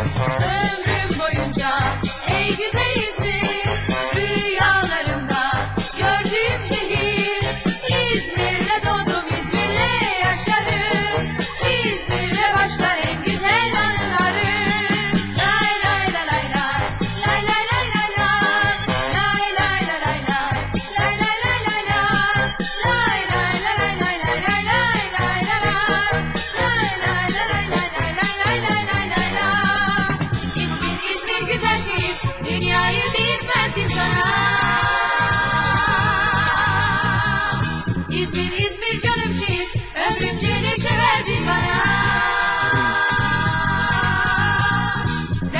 Ömrüm boyunca ey güzel İzmir, rüyalarımda gördüğüm şehir. İzmir'de doğdum, İzmir'le yaşarım. İzmir'le başlar en güzel anılarım. Lay lay lay lay lay, lay lay lay lay lay, lay lay lay lay lay, lay lay lay lay lay, lay lay lay lay lay lay lay lay lay lay, lay lay lay lay lay lay lay lay lay lay lay. İzmir, İzmir güzel şehir, dünyayı